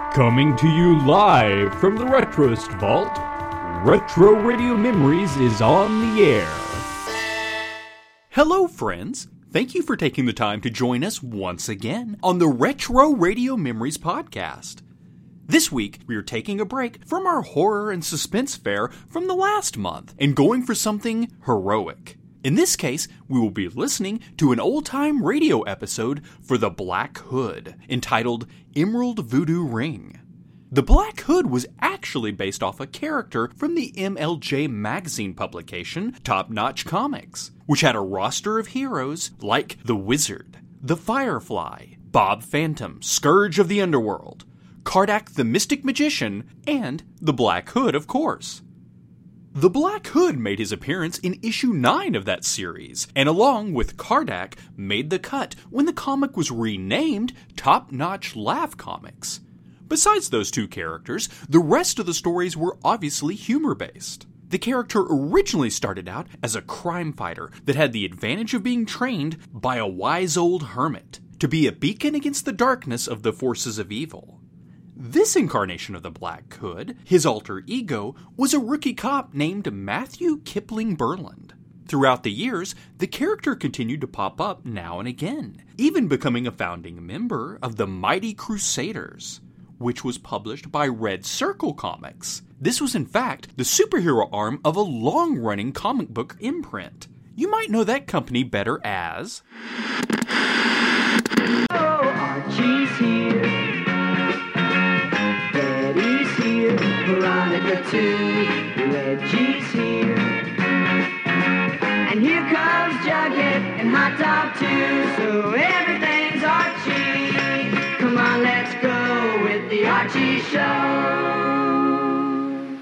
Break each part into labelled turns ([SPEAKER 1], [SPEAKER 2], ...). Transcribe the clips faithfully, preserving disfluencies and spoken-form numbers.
[SPEAKER 1] Coming to you live from the Retroist Vault, Retro Radio Memories is on the air.
[SPEAKER 2] Hello, friends. Thank you for taking the time to join us once again on the Retro Radio Memories podcast. This week, we are taking a break from our horror and suspense fare from the last month and going for something heroic. In this case, we will be listening to an old-time radio episode for The Black Hood, entitled Emerald Voodoo Ring. The Black Hood was actually based off a character from the M L J magazine publication Top Notch Comics, which had a roster of heroes like the Wizard, the Firefly, Bob Phantom, Scourge of the Underworld, Kardak the Mystic Magician, and the Black Hood, of course. The Black Hood made his appearance in issue nine of that series, and along with Kardak, made the cut when the comic was renamed Top Notch Laugh Comics. Besides those two characters, the rest of the stories were obviously humor-based. The character originally started out as a crime fighter that had the advantage of being trained by a wise old hermit to be a beacon against the darkness of the forces of evil. This incarnation of the Black Hood, his alter ego, was a rookie cop named Matthew Kipling Berland. Throughout the years, the character continued to pop up now and again, even becoming a founding member of the Mighty Crusaders, which was published by Red Circle Comics. This was in fact the superhero arm of a long-running comic book imprint. You might know that company better as...
[SPEAKER 3] Oh, Archie's here. Betty's here. Veronica too. Reggie's here. And here comes Jughead and Hot Dog too. So everything's Archie. Come on, let's go with the Archie Show.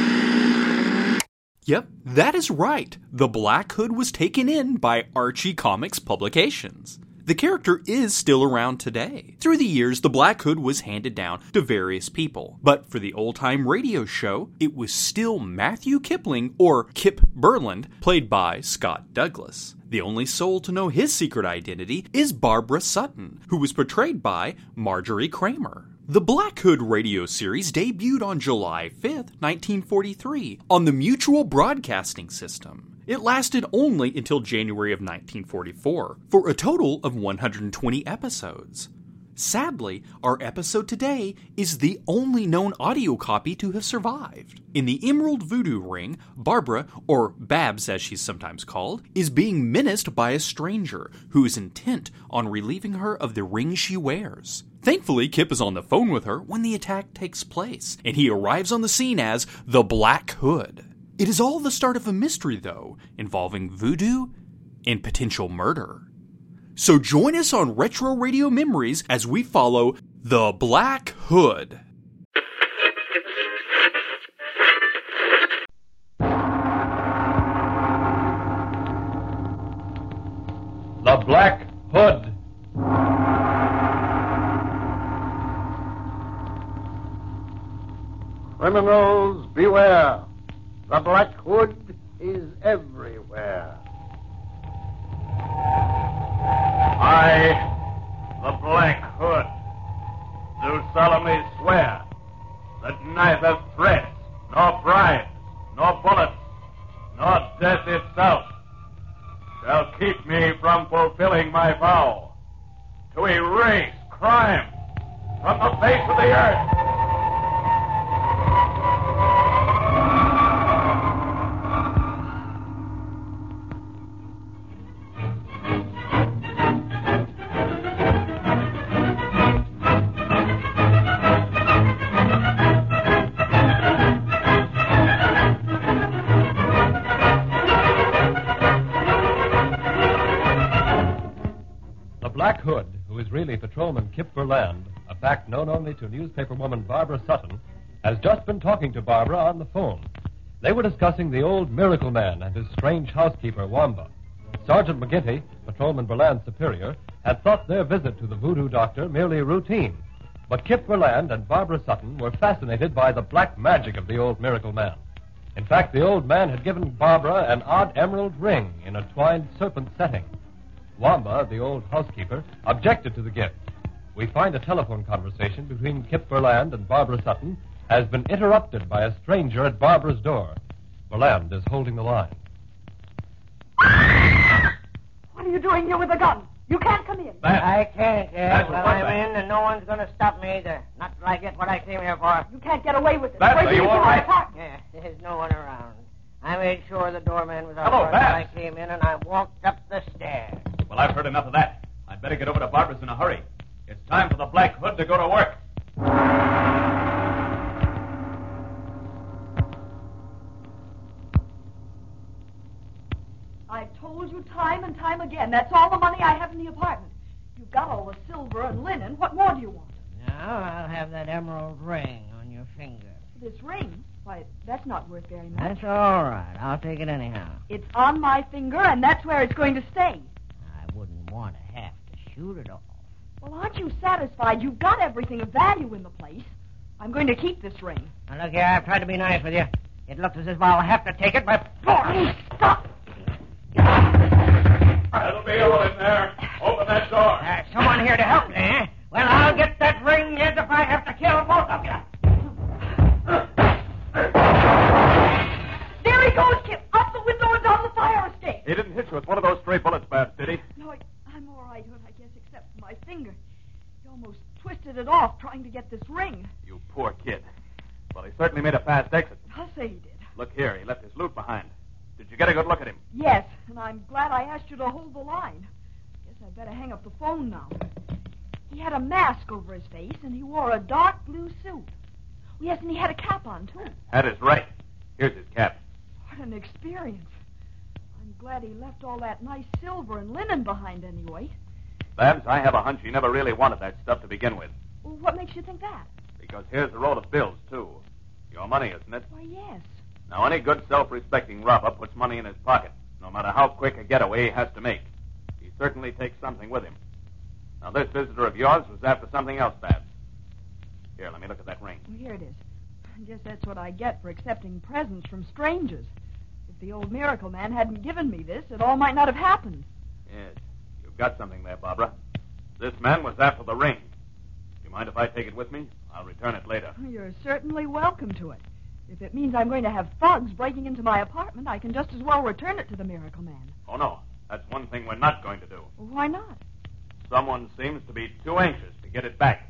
[SPEAKER 2] Yep, that is right. The Black Hood was taken in by Archie Comics Publications. The character is still around today. Through the years, the Black Hood was handed down to various people, but for the old-time radio show, it was still Matthew Kipling, or Kip Berland, played by Scott Douglas. The only soul to know his secret identity is Barbara Sutton, who was portrayed by Marjorie Kramer. The Black Hood radio series debuted on July fifth, nineteen forty-three, on the Mutual Broadcasting System. It lasted only until January of nineteen forty-four, for a total of one hundred twenty episodes. Sadly, our episode today is the only known audio copy to have survived. In the Emerald Voodoo Ring, Barbara, or Babs as she's sometimes called, is being menaced by a stranger who is intent on relieving her of the ring she wears. Thankfully, Kip is on the phone with her when the attack takes place, and he arrives on the scene as the Black Hood. It is all the start of a mystery, though, involving voodoo and potential murder. So join us on Retro Radio Memories as we follow the Black Hood.
[SPEAKER 4] The Black Hood. Criminals, beware. The Black Hood is everywhere. I, the Black Hood, do solemnly swear that neither threats, nor bribes, nor bullets, nor death itself shall keep me from fulfilling my vow to erase crime from the face of the earth.
[SPEAKER 5] Black Hood, who is really Patrolman Kip Berland, a fact known only to newspaperwoman Barbara Sutton, has just been talking to Barbara on the phone. They were discussing the old Miracle Man and his strange housekeeper, Wamba. Sergeant McGinty, Patrolman Berland's superior, had thought their visit to the voodoo doctor merely routine. But Kip Berland and Barbara Sutton were fascinated by the black magic of the old Miracle Man. In fact, the old man had given Barbara an odd emerald ring in a twined serpent setting. Wamba, the old housekeeper, objected to the gift. we find a telephone conversation between Kip Burland and Barbara Sutton has been interrupted by a stranger at Barbara's door. Burland is holding the line.
[SPEAKER 6] What are you doing here with a gun? You can't come in.
[SPEAKER 4] That,
[SPEAKER 7] I can't, yes.
[SPEAKER 4] That's
[SPEAKER 7] Well,
[SPEAKER 4] what
[SPEAKER 7] I'm
[SPEAKER 4] that-
[SPEAKER 7] in, and no one's going to stop me either. Not till I get what I came here for.
[SPEAKER 6] You can't get away with it.
[SPEAKER 4] Babs,
[SPEAKER 6] Break
[SPEAKER 4] are you
[SPEAKER 6] into
[SPEAKER 4] all
[SPEAKER 6] my
[SPEAKER 4] right?
[SPEAKER 6] apartment.
[SPEAKER 7] Yeah, there's no one around. I made sure the doorman was out
[SPEAKER 4] Hello,
[SPEAKER 7] when I
[SPEAKER 4] Babs.
[SPEAKER 7] came in, and I walked up the stairs.
[SPEAKER 4] Well, I've heard enough of that. I'd better get over to Barbara's in a hurry. It's time for the Black Hood to go to work.
[SPEAKER 6] I've told you time and time again. That's all the money I have in the apartment. You've got all the silver and linen. What more do you want?
[SPEAKER 7] Now, I'll have that emerald ring on your finger.
[SPEAKER 6] This ring? Why, that's not worth very much.
[SPEAKER 7] That's all right. I'll take it anyhow.
[SPEAKER 6] It's on my finger, and that's where it's going to stay.
[SPEAKER 7] I wouldn't want to have to shoot it off.
[SPEAKER 6] Well, aren't you satisfied? You've got everything of value in the place. I'm going to keep this ring.
[SPEAKER 7] Now, look here, I've tried to be nice with you. It looks as if I'll have to take it by force.
[SPEAKER 6] Stop!
[SPEAKER 4] That'll be all in there. Open that door.
[SPEAKER 7] Uh, someone here to help me, eh? Well, I'll get that ring, yes, if I have to kill both of you.
[SPEAKER 6] There he goes, Kip. Up the window and down the fire escape.
[SPEAKER 4] He didn't hit you with one of those stray bullets, Babs, did he?
[SPEAKER 6] No, I, I'm all right, Hood, I guess, except for my finger. He almost twisted it off trying to get this ring.
[SPEAKER 4] You poor kid. Well, he certainly made a fast exit.
[SPEAKER 6] I'll say he did.
[SPEAKER 4] Look here, he left his loot behind. Did you get a good look at him?
[SPEAKER 6] Yes, and I'm glad I asked you to hold the line. Guess I'd better hang up the phone now. He had a mask over his face, and he wore a dark blue suit. Yes, and he had a cap on, too.
[SPEAKER 4] That is right. Here's his cap.
[SPEAKER 6] What an experience. I'm glad he left all that nice silver and linen behind anyway.
[SPEAKER 4] Babs, I have a hunch he never really wanted that stuff to begin with.
[SPEAKER 6] Well, what makes you think that?
[SPEAKER 4] Because here's the roll of bills, too. Your money, isn't it?
[SPEAKER 6] Why, yes.
[SPEAKER 4] Now, any good, self-respecting robber puts money in his pocket, no matter how quick a getaway he has to make. He certainly takes something with him. Now, this visitor of yours was after something else, Babs. Here, let me look at that ring.
[SPEAKER 6] Well, here it is. I guess that's what I get for accepting presents from strangers. If the old miracle man hadn't given me this, it all might not have happened.
[SPEAKER 4] Yes, you've got something there, Barbara. This man was after the ring. Do you mind if I take it with me? I'll return it later.
[SPEAKER 6] You're certainly welcome to it. If it means I'm going to have thugs breaking into my apartment, I can just as well return it to the miracle man.
[SPEAKER 4] Oh, no. That's one thing we're not going to do.
[SPEAKER 6] Well, why not?
[SPEAKER 4] Someone seems to be too anxious to get it back.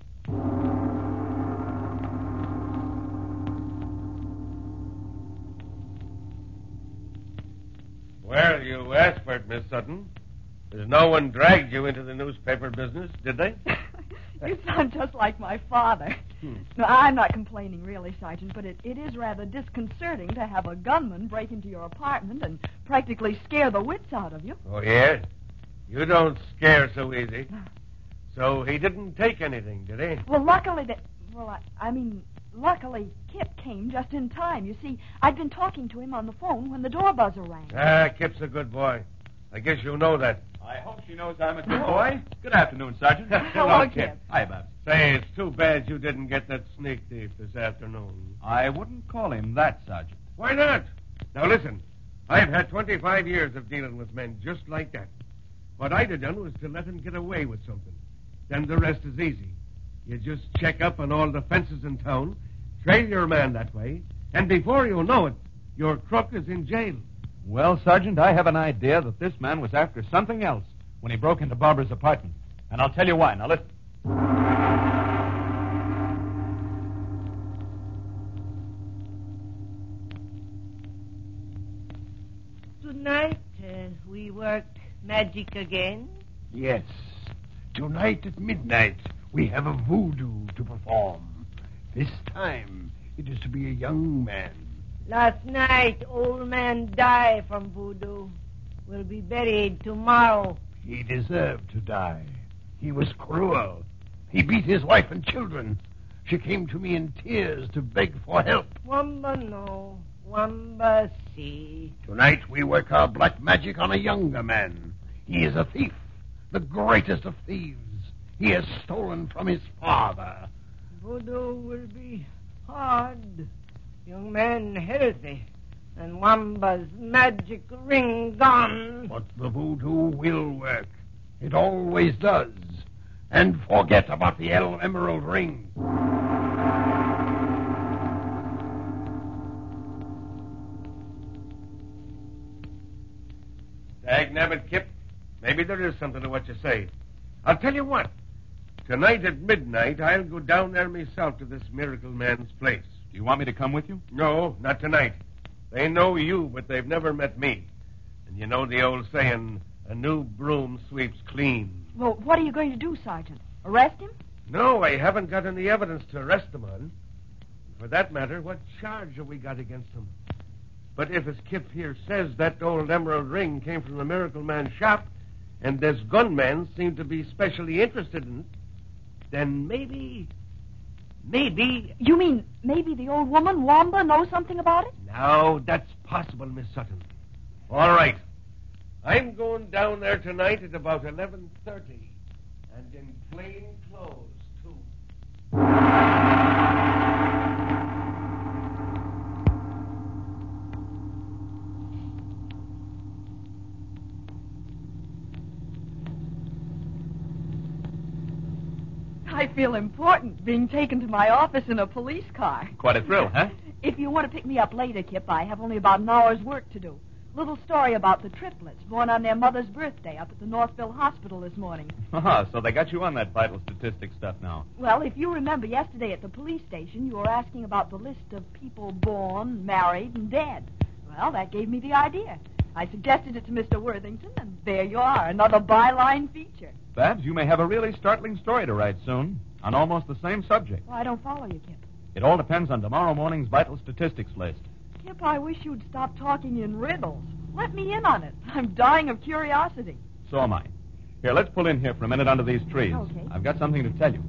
[SPEAKER 8] Well, you asked for it, Miss Sutton. There's no one dragged you into the newspaper business, did they?
[SPEAKER 6] You sound just like my father.
[SPEAKER 8] Hmm.
[SPEAKER 6] No, I'm not complaining, really, Sergeant, but it, it is rather disconcerting to have a gunman break into your apartment and practically scare the wits out of you.
[SPEAKER 8] Oh, yeah? You don't scare so easy. So he didn't take anything, did he?
[SPEAKER 6] Well, luckily that... Well, I, I mean, luckily Kip came just in time. You see, I'd been talking to him on the phone when the door buzzer rang.
[SPEAKER 8] Ah, Kip's a good boy. I guess you know that.
[SPEAKER 4] I hope she knows I'm a good boy. Good afternoon, Sergeant.
[SPEAKER 6] Hello, Kip.
[SPEAKER 4] Hi, Babs.
[SPEAKER 8] Say, it's too bad you didn't get that sneak thief this afternoon.
[SPEAKER 4] I wouldn't call him that, Sergeant.
[SPEAKER 8] Why not? Now, listen. I've had twenty-five years of dealing with men just like that. What I'd have done was to let him get away with something. Then the rest is easy. You just check up on all the fences in town, trail your man that way, and before you know it, your crook is in jail.
[SPEAKER 9] Well, Sergeant, I have an idea that this man was after something else when he broke into Barbara's apartment. And I'll tell you why. Now, listen.
[SPEAKER 7] Tonight, uh, we worked magic again.
[SPEAKER 10] Yes. Tonight at midnight, we have a voodoo to perform. This time, it is to be a young man.
[SPEAKER 7] Last night, old man died from voodoo. Will be buried tomorrow.
[SPEAKER 10] He deserved to die. He was cruel. He beat his wife and children. She came to me in tears to beg for help.
[SPEAKER 7] Wamba no, Wamba see.
[SPEAKER 10] Tonight, we work our black magic on a younger man. He is a thief, the greatest of thieves. He has stolen from his father.
[SPEAKER 7] Voodoo will be hard. Young man healthy, and Wamba's magic ring gone.
[SPEAKER 10] But the voodoo will work. It always does. and forget about the El Emerald Ring.
[SPEAKER 8] Dagnabbit, Kip. Maybe there is something to what you say. I'll tell you what. Tonight at midnight, I'll go down there myself to this miracle man's place.
[SPEAKER 9] Do you want me to come with you?
[SPEAKER 8] No, not tonight. They know you, but they've never met me. And you know the old saying, a new broom sweeps clean.
[SPEAKER 6] Well, what are you going to do, Sergeant? Arrest him?
[SPEAKER 8] No, I haven't got any evidence to arrest him on. For that matter, what charge have we got against him? But if, as Kip here says, that old emerald ring came from the Miracle Man's shop, and this gunman seemed to be specially interested in it, then maybe... Maybe...
[SPEAKER 6] You mean maybe the old woman, Wamba, knows something about it?
[SPEAKER 8] No, that's possible, Miss Sutton. All right. I'm going down there tonight at about eleven thirty, and in plain clothes, too.
[SPEAKER 6] I feel important, being taken to my office in a police car.
[SPEAKER 9] Quite a thrill, huh?
[SPEAKER 6] If you want to pick me up later, Kip, I have only about an hour's work to do. Little story about the triplets born on their mother's birthday up at the Northville Hospital this morning.
[SPEAKER 9] Ah, so they got you on that vital statistic stuff now.
[SPEAKER 6] Well, if you remember yesterday at the police station, you were asking about the list of people born, married, and dead. Well, that gave me the idea. I suggested it to Mister Worthington, and there you are, another byline feature.
[SPEAKER 9] Babs, you may have a really startling story to write soon on almost the same subject.
[SPEAKER 6] Well, I don't follow you, Kip.
[SPEAKER 9] It all depends on tomorrow morning's vital statistics list.
[SPEAKER 6] Kip, I wish you'd stop talking in riddles. Let me in on it. I'm dying of curiosity.
[SPEAKER 9] So am I. Here, let's pull in here for a minute under these trees.
[SPEAKER 6] Okay.
[SPEAKER 9] I've got something to tell you.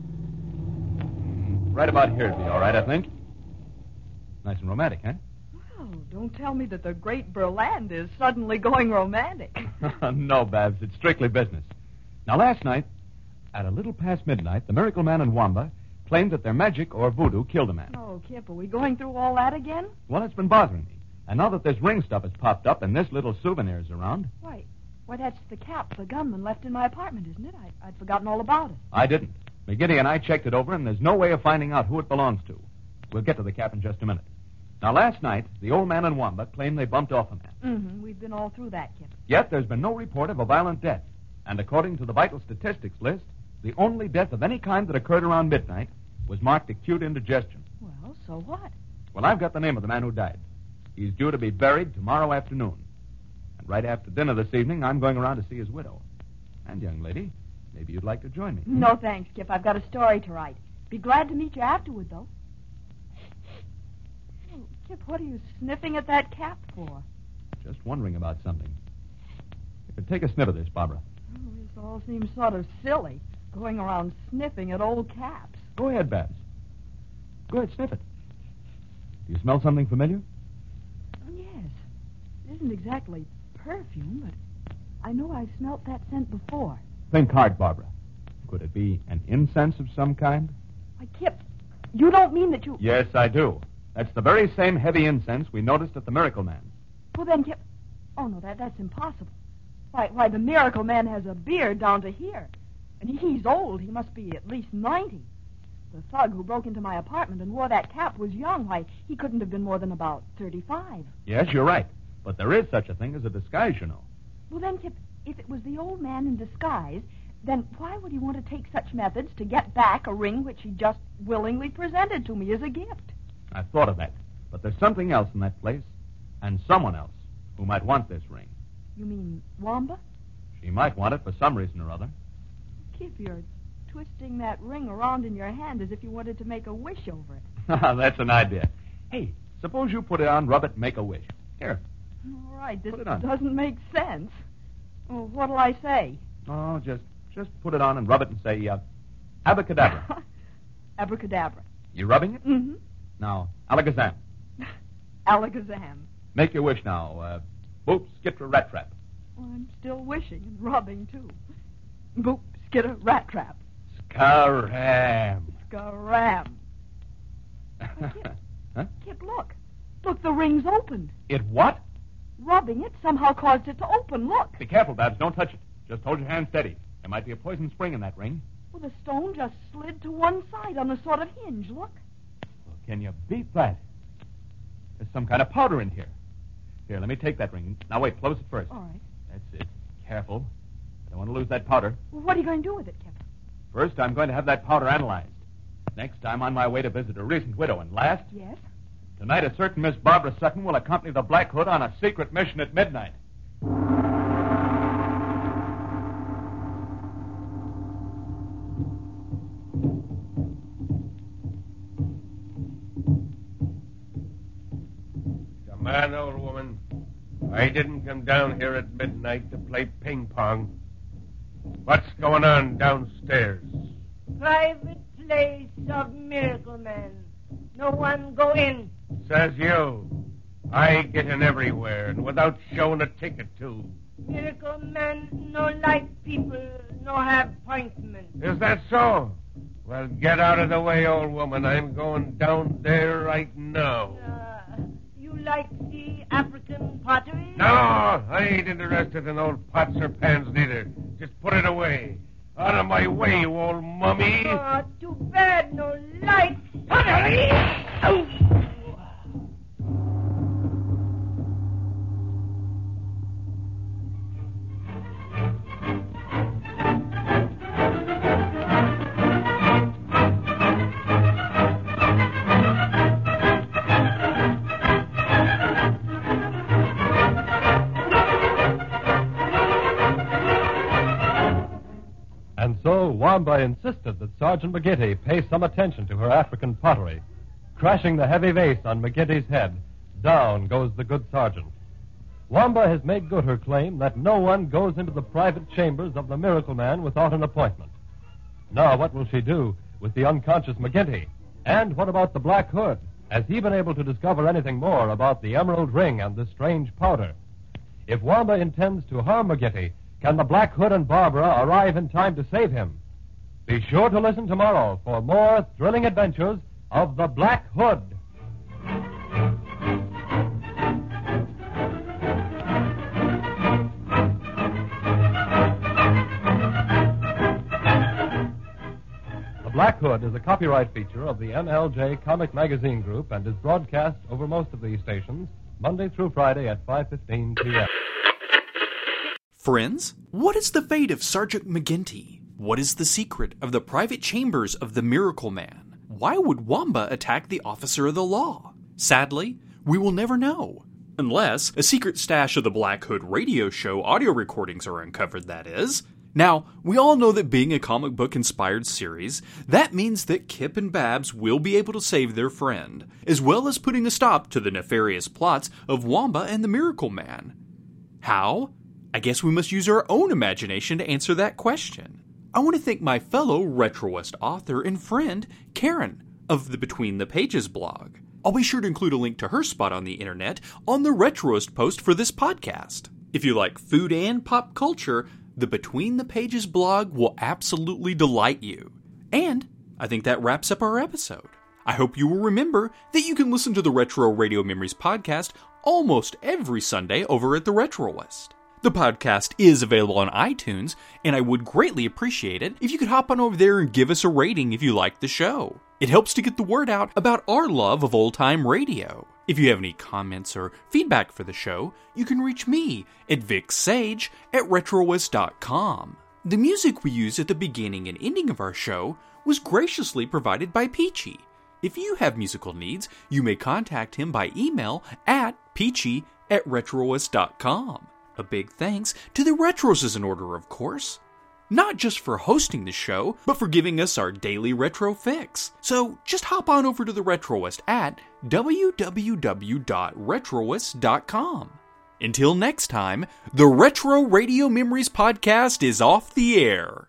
[SPEAKER 9] Right about here would be all right, I think. Nice and romantic, huh?
[SPEAKER 6] Well, don't tell me that the great Berland is suddenly going romantic.
[SPEAKER 9] No, Babs, it's strictly business. Now, last night, at a little past midnight, the Miracle Man and Wamba claimed that their magic or voodoo killed a man.
[SPEAKER 6] Oh, Kip, are we going through all that again?
[SPEAKER 9] Well, it's been bothering me. And now that this ring stuff has popped up and this little souvenir's around...
[SPEAKER 6] Why, why, that's the cap the gunman left in my apartment, isn't it? I, I'd forgotten all about it.
[SPEAKER 9] I didn't. McGiddy and I checked it over, and there's no way of finding out who it belongs to. We'll get to the cap in just a minute. Now, last night, the old man and Wamba claimed they bumped off a man.
[SPEAKER 6] Mm-hmm. We've been all through that, Kip.
[SPEAKER 9] Yet there's been no report of a violent death. And according to the vital statistics list, the only death of any kind that occurred around midnight was marked acute indigestion.
[SPEAKER 6] Well, so what?
[SPEAKER 9] Well, I've got the name of the man who died. He's due to be buried tomorrow afternoon. And right after dinner this evening, I'm going around to see his widow. And, young lady, maybe you'd like to join me.
[SPEAKER 6] No, thanks, Kip. I've got a story to write. Be glad to meet you afterward, though. Oh, Kip, what are you sniffing at that cap for?
[SPEAKER 9] Just wondering about something. You could take a sniff of this, Barbara.
[SPEAKER 6] Oh, this all seems sort of silly, going around sniffing at old caps.
[SPEAKER 9] Go ahead, Babs. Go ahead, sniff it. Do you smell something familiar?
[SPEAKER 6] Oh, yes. It isn't exactly perfume, but I know I've smelt that scent before.
[SPEAKER 9] Think hard, Barbara. Could it be an incense of some kind?
[SPEAKER 6] Why, Kip, you don't mean that you...
[SPEAKER 9] Yes, I do. That's the very same heavy incense we noticed at the Miracle Man.
[SPEAKER 6] Well, then, Kip... Oh, no, that that's impossible. Why, why, the Miracle Man has a beard down to here. And he's old. He must be at least ninety. The thug who broke into my apartment and wore that cap was young. Why, he couldn't have been more than about thirty-five.
[SPEAKER 9] Yes, you're right. But there is such a thing as a disguise, you know.
[SPEAKER 6] Well, then, Kip, if it was the old man in disguise, then why would he want to take such methods to get back a ring which he just willingly presented to me as a gift?
[SPEAKER 9] I thought of that. But there's something else in that place, and someone else who might want this ring.
[SPEAKER 6] You mean Wamba?
[SPEAKER 9] She might want it for some reason or other.
[SPEAKER 6] Kip, you're twisting that ring around in your hand as if you wanted to make a wish over it.
[SPEAKER 9] That's an idea. Hey, suppose you put it on, rub it, and make a wish. Here.
[SPEAKER 6] All right, this
[SPEAKER 9] Put it on.
[SPEAKER 6] doesn't make sense. Well, what'll I say?
[SPEAKER 9] Oh, just just put it on and rub it and say, uh, abracadabra.
[SPEAKER 6] Abracadabra.
[SPEAKER 9] You rubbing it?
[SPEAKER 6] Mm-hmm.
[SPEAKER 9] Now, alakazam.
[SPEAKER 6] Alakazam.
[SPEAKER 9] Make your wish now. Uh, boop, skitra, rat trap.
[SPEAKER 6] Well, I'm still wishing and rubbing, too. Boop, skitter, rat trap.
[SPEAKER 9] Scaram.
[SPEAKER 6] Scaram. Kip,
[SPEAKER 9] Huh?
[SPEAKER 6] Kip, look. Look, the ring's opened.
[SPEAKER 9] It what?
[SPEAKER 6] Rubbing it somehow caused it to open. Look.
[SPEAKER 9] Be careful, Babs. Don't touch it. Just hold your hand steady. There might be a poison spring in that ring.
[SPEAKER 6] Well, the stone just slid to one side on a sort of hinge. Look.
[SPEAKER 9] Well, can you beat that? There's some kind of powder in here. Here, let me take that ring. Now, wait, close it first.
[SPEAKER 6] All right.
[SPEAKER 9] That's it. Careful. I don't want to lose that powder.
[SPEAKER 6] Well, what are you going to do with it, Kip?
[SPEAKER 9] First, I'm going to have that powder analyzed. Next, I'm on my way to visit a recent widow. And last,
[SPEAKER 6] Yes?
[SPEAKER 9] tonight a certain Miss Barbara Sutton will accompany the Black Hood on a secret mission at midnight.
[SPEAKER 8] Come on, old woman. I didn't come down here at midnight to play ping pong. What's going on downstairs?
[SPEAKER 7] Private place of Miracle Man. No one go in.
[SPEAKER 8] Says you. I get in everywhere, and without showing a ticket, too.
[SPEAKER 7] Miracle Man no like people, no have appointment.
[SPEAKER 8] Is that so? Well, get out of the way, old woman. I'm going down there right now.
[SPEAKER 7] Uh, you like the African pottery?
[SPEAKER 8] No, I ain't interested in old pots or pans neither. Just put it away. Out of my way, you old mummy.
[SPEAKER 7] Oh, too bad no like pottery. Oh.
[SPEAKER 5] And so Wamba insisted that Sergeant McGinty pay some attention to her African pottery. Crashing the heavy vase on McGinty's head, down goes the good sergeant. Wamba has made good her claim that no one goes into the private chambers of the Miracle Man without an appointment. Now, what will she do with the unconscious McGinty? And what about the Black Hood? Has he been able to discover anything more about the emerald ring and the strange powder? If Wamba intends to harm McGinty, can the Black Hood and Barbara arrive in time to save him? Be sure to listen tomorrow for more thrilling adventures of the Black Hood. The Black Hood is a copyright feature of the M L J Comic Magazine Group and is broadcast over most of these stations Monday through Friday at five fifteen p.m.
[SPEAKER 2] Friends, what is the fate of Sergeant McGinty? What is the secret of the private chambers of the Miracle Man? Why would Wamba attack the officer of the law? Sadly, we will never know. Unless a secret stash of the Black Hood radio show audio recordings are uncovered, that is. Now, we all know that being a comic book-inspired series, that means that Kip and Babs will be able to save their friend, as well as putting a stop to the nefarious plots of Wamba and the Miracle Man. How? I guess we must use our own imagination to answer that question. I want to thank my fellow Retroist author and friend, Karen, of the Between the Pages blog. I'll be sure to include a link to her spot on the internet on the Retroist post for this podcast. If you like food and pop culture, the Between the Pages blog will absolutely delight you. And I think that wraps up our episode. I hope you will remember that you can listen to the Retro Radio Memories podcast almost every Sunday over at the Retroist. The podcast is available on iTunes, and I would greatly appreciate it if you could hop on over there and give us a rating if you like the show. It helps to get the word out about our love of old-time radio. If you have any comments or feedback for the show, you can reach me at vicsage at retroist dot com. The music we use at the beginning and ending of our show was graciously provided by Peachy. If you have musical needs, you may contact him by email at peachy at retroist dot com. A big thanks to the Retros is in order, of course. Not just for hosting the show, but for giving us our daily retro fix. So just hop on over to the Retroist at w w w dot retroist dot com. Until next time, the Retro Radio Memories podcast is off the air.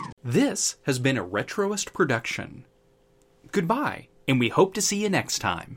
[SPEAKER 2] This has been a Retroist production. Goodbye, and we hope to see you next time.